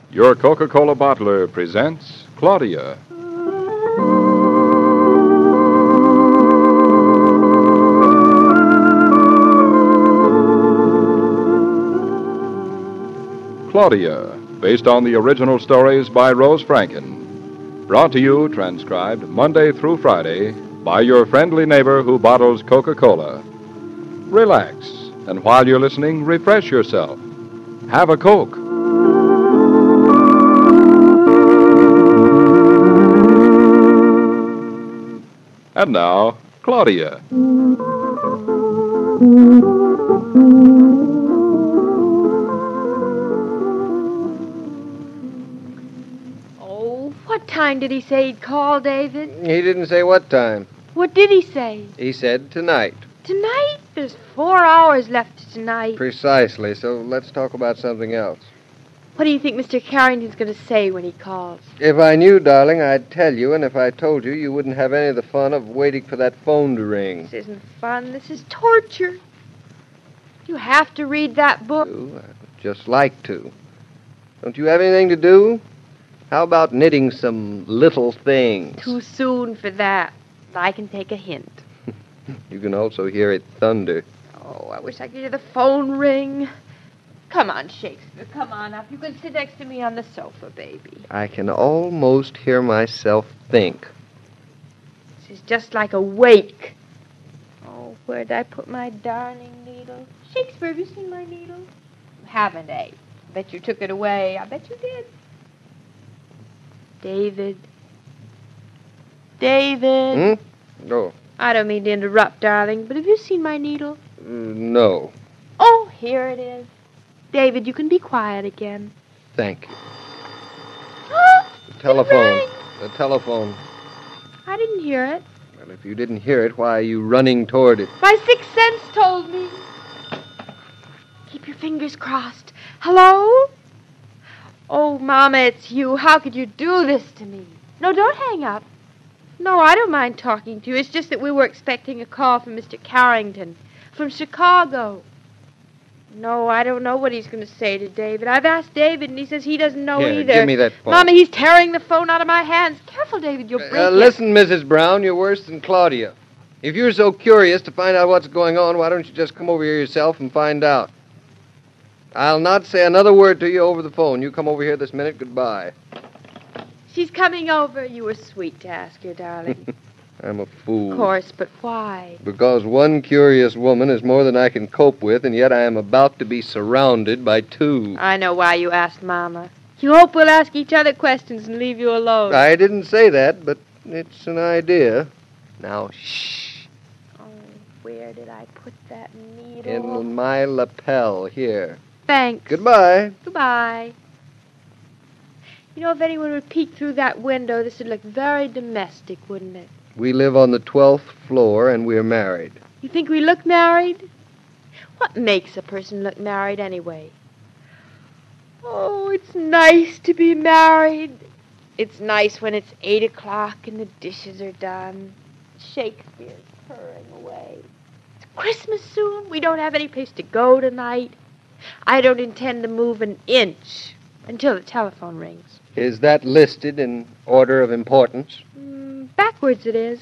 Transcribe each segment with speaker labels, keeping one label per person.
Speaker 1: Your Coca-Cola bottler presents Claudia. Claudia, based on the original stories by Rose Franken. Brought to you, transcribed, Monday through Friday, by your friendly neighbor who bottles Coca-Cola. Relax, and while you're listening, refresh yourself. Have a Coke. And now, Claudia.
Speaker 2: Oh, what time did he say he'd call, David?
Speaker 3: He didn't say what time.
Speaker 2: What did he say?
Speaker 3: He said tonight.
Speaker 2: Tonight? There's 4 hours left to tonight.
Speaker 3: Precisely, so let's talk about something else.
Speaker 2: What do you think Mr. Carrington's going to say when he calls?
Speaker 3: If I knew, darling, I'd tell you, and if I told you, you wouldn't have any of the fun of waiting for that phone to ring.
Speaker 2: This isn't fun. This is torture. You have to read that book.
Speaker 3: I'd just like to. Don't you have anything to do? How about knitting some little things?
Speaker 2: Too soon for that. I can take a hint.
Speaker 3: You can also hear it thunder.
Speaker 2: Oh, I wish I could hear the phone ring. Come on, Shakespeare. Come on up. You can sit next to me on the sofa, baby.
Speaker 3: I can almost hear myself think.
Speaker 2: This is just like a wake. Oh, where'd I put my darning needle? Shakespeare, have you seen my needle? You haven't, eh? I bet you took it away. I bet you did. David. David.
Speaker 3: No.
Speaker 2: I don't mean to interrupt, darling, but have you seen my needle?
Speaker 3: No.
Speaker 2: Oh, here it is. David, you can be quiet again.
Speaker 3: Thank you.
Speaker 2: The
Speaker 3: Telephone. The telephone.
Speaker 2: I didn't hear it.
Speaker 3: Well, if you didn't hear it, why are you running toward it?
Speaker 2: My sixth sense told me. Keep your fingers crossed. Hello? Oh, Mama, it's you. How could you do this to me? No, don't hang up. No, I don't mind talking to you. It's just that we were expecting a call from Mr. Carrington from Chicago. No, I don't know what he's going to say to David. I've asked David, and he says he doesn't know
Speaker 3: Here,
Speaker 2: either.
Speaker 3: give me that phone.
Speaker 2: Mama, he's tearing the phone out of my hands. Careful, David, you'll break it.
Speaker 3: Listen, Mrs. Brown, you're worse than Claudia. If you're so curious to find out what's going on, why don't you just come over here yourself and find out? I'll not say another word to you over the phone. You come over here this minute. Goodbye.
Speaker 2: She's coming over. You were sweet to ask her, darling.
Speaker 3: I'm a fool.
Speaker 2: Of course, but why?
Speaker 3: Because one curious woman is more than I can cope with, and yet I am about to be surrounded by two.
Speaker 2: I know why you asked Mama. You hope we'll ask each other questions and leave you alone.
Speaker 3: I didn't say that, but it's an idea. Now, shh.
Speaker 2: Oh, where did I put that needle?
Speaker 3: In my lapel here.
Speaker 2: Thanks.
Speaker 3: Goodbye.
Speaker 2: Goodbye. You know, if anyone would peek through that window, this would look very domestic, wouldn't it?
Speaker 3: We live on the 12th floor, and we're married.
Speaker 2: You think we look married? What makes a person look married anyway? Oh, it's nice to be married. It's nice when it's 8 o'clock and the dishes are done. Shakespeare's purring away. It's Christmas soon. We don't have any place to go tonight. I don't intend to move an inch until the telephone rings.
Speaker 3: Is that listed in order of importance?
Speaker 2: Backwards it is.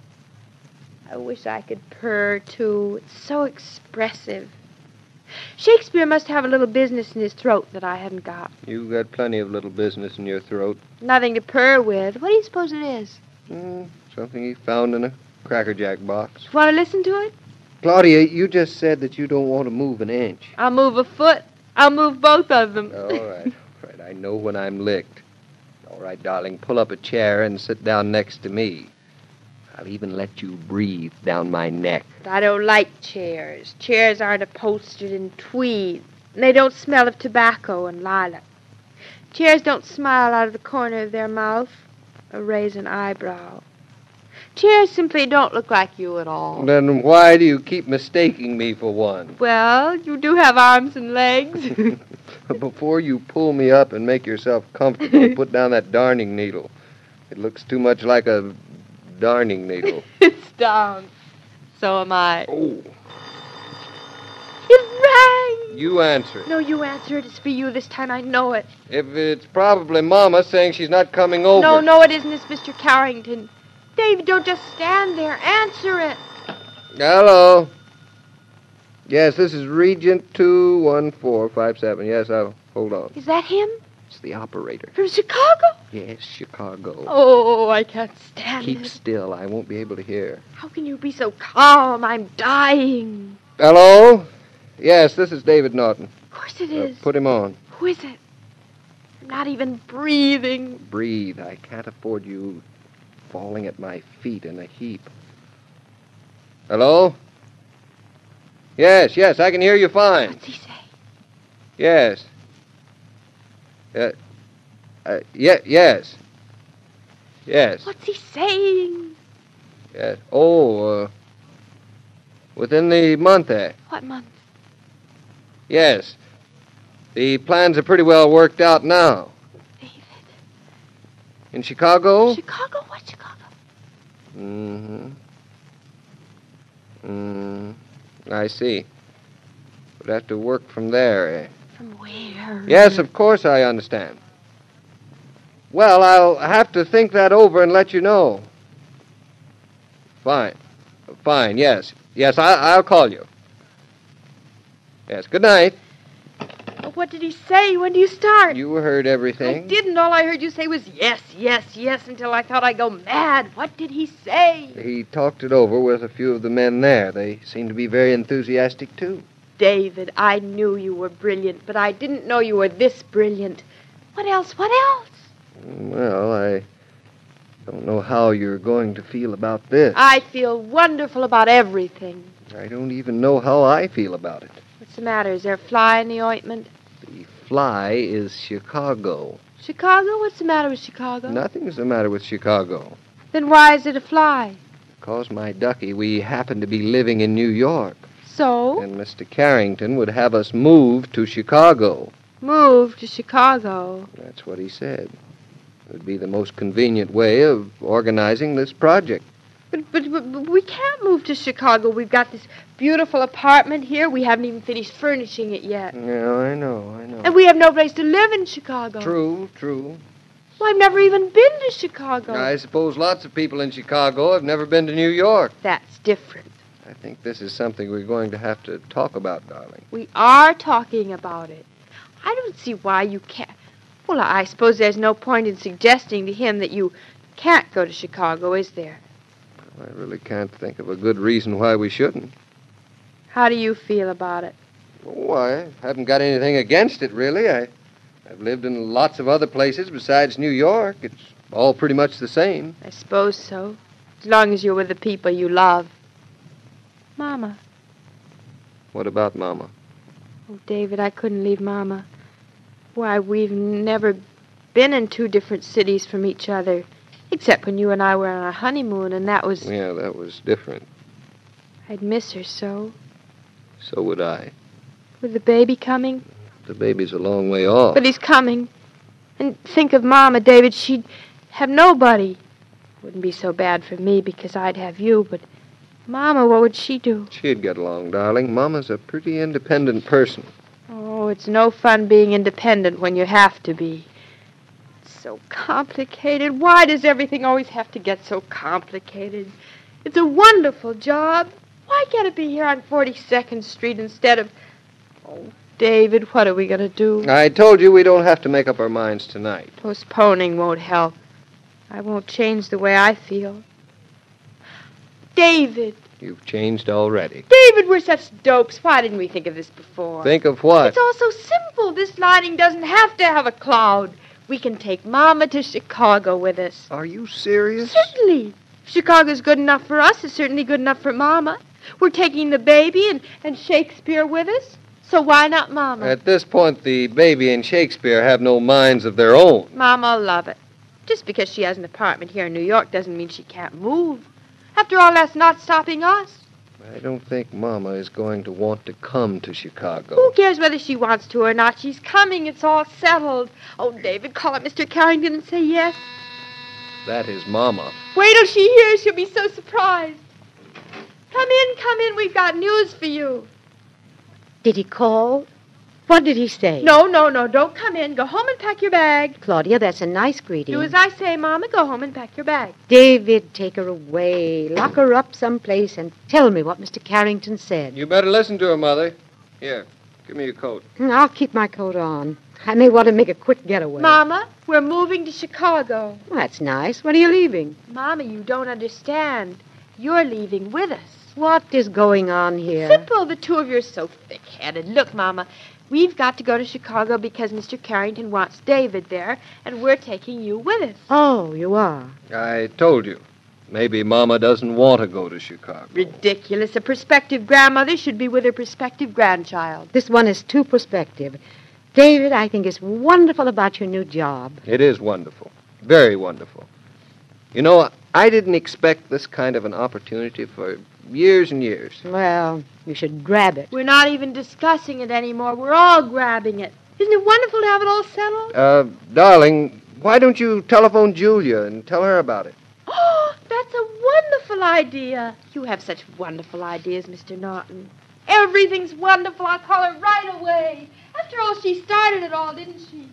Speaker 2: I wish I could purr, too. It's so expressive. Shakespeare must have a little business in his throat that I haven't got.
Speaker 3: You've got plenty of little business in your throat.
Speaker 2: Nothing to purr with. What do you suppose it is?
Speaker 3: Something he found in a Cracker Jack box.
Speaker 2: You want to listen to it?
Speaker 3: Claudia, you just said that you don't want to move an inch.
Speaker 2: I'll move a foot. I'll move both of them.
Speaker 3: All right. I know when I'm licked. All right, darling, pull up a chair and sit down next to me. I'll even let you breathe down my neck.
Speaker 2: I don't like chairs. Chairs aren't upholstered in tweed. And they don't smell of tobacco and lilac. Chairs don't smile out of the corner of their mouth or raise an eyebrow. Chairs simply don't look like you at all.
Speaker 3: Then why do you keep mistaking me for one?
Speaker 2: Well, you do have arms and legs.
Speaker 3: Before you pull me up and make yourself comfortable, put down that darning needle. It looks too much like a darning needle.
Speaker 2: It's down. So am I.
Speaker 3: Oh.
Speaker 2: It rang.
Speaker 3: You answer it.
Speaker 2: No, you answer it. It's for you this time. I know it.
Speaker 3: If it's probably Mama saying she's not coming over.
Speaker 2: No, it isn't. It's Mr. Carrington. David, don't just stand there. Answer it.
Speaker 3: Hello. Yes, this is Regent 21457. Yes, I'll hold on.
Speaker 2: Is that him?
Speaker 3: It's the operator.
Speaker 2: From Chicago?
Speaker 3: Yes, Chicago.
Speaker 2: Oh, I can't stand
Speaker 3: Keep
Speaker 2: it.
Speaker 3: still. I won't be able to hear.
Speaker 2: How can you be so calm? I'm dying.
Speaker 3: Hello? Yes, this is David Norton.
Speaker 2: Of course it is.
Speaker 3: Put him on.
Speaker 2: Who is it? I'm not even breathing.
Speaker 3: Breathe. I can't afford you falling at my feet in a heap. Hello? Yes, I can hear you fine.
Speaker 2: What's he say?
Speaker 3: Yes. Yes. Yes.
Speaker 2: What's he saying?
Speaker 3: Yes. Oh, within the month,
Speaker 2: What month?
Speaker 3: Yes. The plans are pretty well worked out now.
Speaker 2: David.
Speaker 3: In Chicago?
Speaker 2: Chicago? What Chicago?
Speaker 3: I see. Would have to work from there,
Speaker 2: From where?
Speaker 3: Yes, of course I understand. Well, I'll have to think that over and let you know. Fine, yes. Yes, I'll call you. Yes, good night.
Speaker 2: What did he say? When do you start?
Speaker 3: You heard
Speaker 2: I
Speaker 3: everything.
Speaker 2: didn't. All I heard you say was yes, until I thought I'd go mad. What did he say?
Speaker 3: He talked it over with a few of the men there. They seem to be very enthusiastic, too.
Speaker 2: David, I knew you were brilliant, but I didn't know you were this brilliant. What else?
Speaker 3: Well, I don't know how you're going to feel about this.
Speaker 2: I feel wonderful about everything.
Speaker 3: I don't even know how I feel about it.
Speaker 2: What's the matter? Is there a fly in the ointment?
Speaker 3: The fly is Chicago.
Speaker 2: Chicago? What's the matter with Chicago?
Speaker 3: Nothing's the matter with Chicago.
Speaker 2: Then why is it a fly?
Speaker 3: Because, my ducky, we happen to be living in New York.
Speaker 2: So?
Speaker 3: And Mr. Carrington would have us move to Chicago.
Speaker 2: Move to Chicago.
Speaker 3: That's what he said. It would be the most convenient way of organizing this project.
Speaker 2: But we can't move to Chicago. We've got this beautiful apartment here. We haven't even finished furnishing it yet.
Speaker 3: Yeah, I know.
Speaker 2: And we have no place to live in Chicago.
Speaker 3: True.
Speaker 2: Well, I've never even been to Chicago.
Speaker 3: I suppose lots of people in Chicago have never been to New York.
Speaker 2: That's different.
Speaker 3: I think this is something we're going to have to talk about, darling.
Speaker 2: We are talking about it. I don't see why you can't. Well, I suppose there's no point in suggesting to him that you can't go to Chicago, is there?
Speaker 3: I really can't think of a good reason why we shouldn't.
Speaker 2: How do you feel about it?
Speaker 3: Oh, I haven't got anything against it, really. I've lived in lots of other places besides New York. It's all pretty much the same.
Speaker 2: I suppose so. As long as you're with the people you love. Mama.
Speaker 3: What about Mama?
Speaker 2: Oh, David, I couldn't leave Mama. Why, we've never been in two different cities from each other. Except when you and I were on our honeymoon, and that was...
Speaker 3: Yeah, that was different.
Speaker 2: I'd miss her so.
Speaker 3: So would I.
Speaker 2: With the baby coming.
Speaker 3: The baby's a long way off.
Speaker 2: But he's coming. And think of Mama, David. She'd have nobody. Wouldn't be so bad for me because I'd have you, but Mama, what would she do?
Speaker 3: She'd get along, darling. Mama's a pretty independent person.
Speaker 2: Oh, it's no fun being independent when you have to be. It's so complicated. Why does everything always have to get so complicated? It's a wonderful job. Why can't it be here on 42nd Street instead of... Oh, David, what are we going to do?
Speaker 3: I told you we don't have to make up our minds tonight.
Speaker 2: Postponing won't help. I won't change the way I feel. David!
Speaker 3: You've changed already.
Speaker 2: David, we're such dopes. Why didn't we think of this before?
Speaker 3: Think of what?
Speaker 2: It's all so simple. This lining doesn't have to have a cloud. We can take Mama to Chicago with us.
Speaker 3: Are you serious?
Speaker 2: Certainly. If Chicago's good enough for us, it's certainly good enough for Mama. We're taking the baby and Shakespeare with us. So why not Mama?
Speaker 3: At this point, the baby and Shakespeare have no minds of their own.
Speaker 2: Mama'll love it. Just because she has an apartment here in New York doesn't mean she can't move. After all, that's not stopping us.
Speaker 3: I don't think Mama is going to want to come to Chicago.
Speaker 2: Who cares whether she wants to or not? She's coming. It's all settled. Oh, David, call up Mr. Carrington and say yes.
Speaker 3: That is Mama.
Speaker 2: Wait till she hears. She'll be so surprised. Come in. We've got news for you.
Speaker 4: Did he call? What did he say?
Speaker 2: No, don't come in. Go home and pack your bag.
Speaker 4: Claudia, that's a nice greeting.
Speaker 2: Do as I say, Mama. Go home and pack your bag.
Speaker 4: David, take her away. Lock her up someplace and tell me what Mr. Carrington said.
Speaker 3: You better listen to her, Mother. Here, give me your coat.
Speaker 4: I'll keep my coat on. I may want to make a quick getaway.
Speaker 2: Mama, we're moving to Chicago.
Speaker 4: Well, that's nice. When are you leaving?
Speaker 2: Mama, you don't understand. You're leaving with us.
Speaker 4: What is going on here?
Speaker 2: Simple. The two of you are so thick-headed. Look, Mama, we've got to go to Chicago because Mr. Carrington wants David there, and we're taking you with us.
Speaker 4: Oh, you are?
Speaker 3: I told you. Maybe Mama doesn't want to go to Chicago.
Speaker 2: Ridiculous. A prospective grandmother should be with her prospective grandchild.
Speaker 4: This one is too prospective. David, I think it's wonderful about your new job.
Speaker 3: It is wonderful. Very wonderful. You know, I didn't expect this kind of an opportunity for years and years.
Speaker 4: Well, you should grab it.
Speaker 2: We're not even discussing it anymore. We're all grabbing it. Isn't it wonderful to have it all settled?
Speaker 3: Darling, why don't you telephone Julia and tell her about it?
Speaker 2: Oh, that's a wonderful idea. You have such wonderful ideas, Mr. Norton. Everything's wonderful. I'll call her right away. After all, she started it all, didn't she?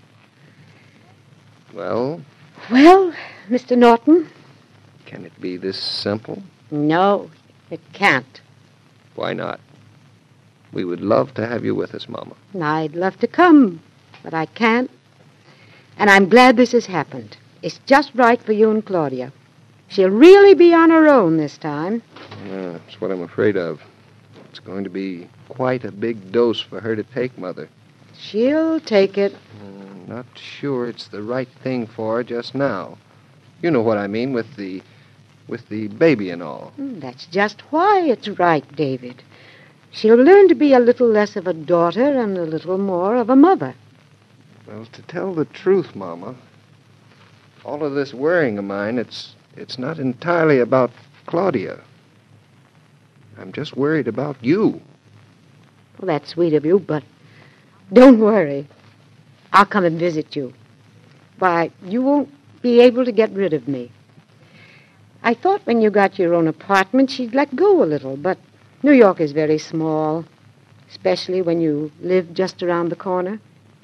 Speaker 3: Well,
Speaker 4: Mr. Norton?
Speaker 3: can it be this simple?
Speaker 4: No, it can't.
Speaker 3: Why not? We would love to have you with us, Mama.
Speaker 4: I'd love to come, but I can't. And I'm glad this has happened. It's just right for you and Claudia. She'll really be on her own this time.
Speaker 3: Yeah, that's what I'm afraid of. It's going to be quite a big dose for her to take, Mother.
Speaker 4: She'll take it.
Speaker 3: Not sure it's the right thing for her just now. You know what I mean with the baby and all.
Speaker 4: That's just why it's right, David. She'll learn to be a little less of a daughter and a little more of a mother.
Speaker 3: Well, to tell the truth, Mama, all of this worrying of mine, it's not entirely about Claudia. I'm just worried about you.
Speaker 4: Well, that's sweet of you, but don't worry. I'll come and visit you. Why, you won't be able to get rid of me. I thought when you got your own apartment, she'd let go a little, but New York is very small, especially when you live just around the corner.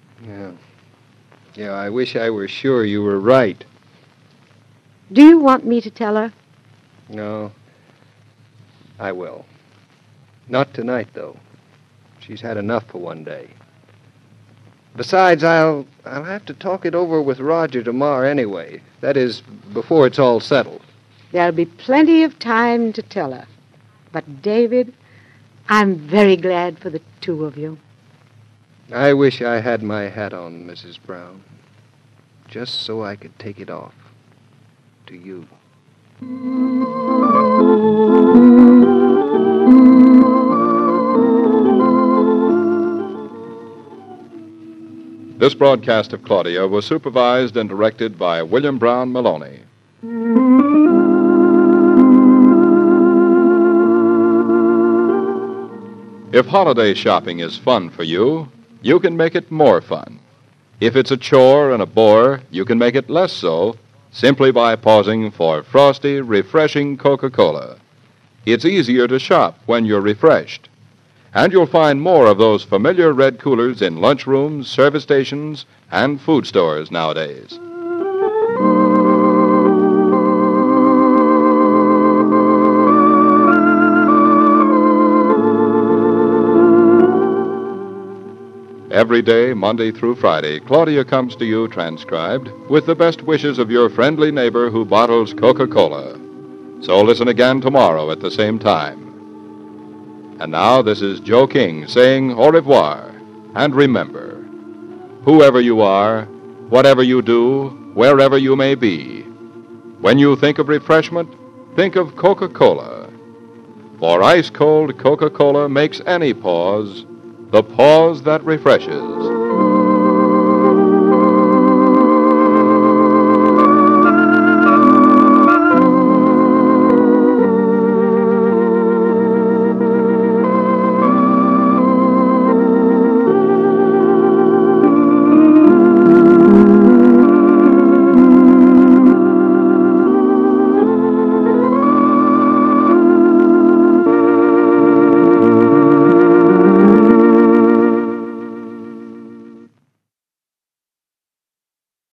Speaker 3: Yeah, I wish I were sure you were right.
Speaker 4: Do you want me to tell her?
Speaker 3: No, I will. Not tonight, though. She's had enough for one day. Besides, I'll have to talk it over with Roger tomorrow anyway. That is, before it's all settled.
Speaker 4: There'll be plenty of time to tell her. But, David, I'm very glad for the two of you.
Speaker 3: I wish I had my hat on, Mrs. Brown, just so I could take it off to you.
Speaker 1: This broadcast of Claudia was supervised and directed by William Brown Maloney. If holiday shopping is fun for you, you can make it more fun. If it's a chore and a bore, you can make it less so simply by pausing for frosty, refreshing Coca-Cola. It's easier to shop when you're refreshed. And you'll find more of those familiar red coolers in lunchrooms, service stations, and food stores nowadays. Every day, Monday through Friday, Claudia comes to you transcribed with the best wishes of your friendly neighbor who bottles Coca-Cola. So listen again tomorrow at the same time. And now, this is Joe King saying au revoir. And remember, whoever you are, whatever you do, wherever you may be, when you think of refreshment, think of Coca-Cola. For ice-cold Coca-Cola makes any pause the pause that refreshes.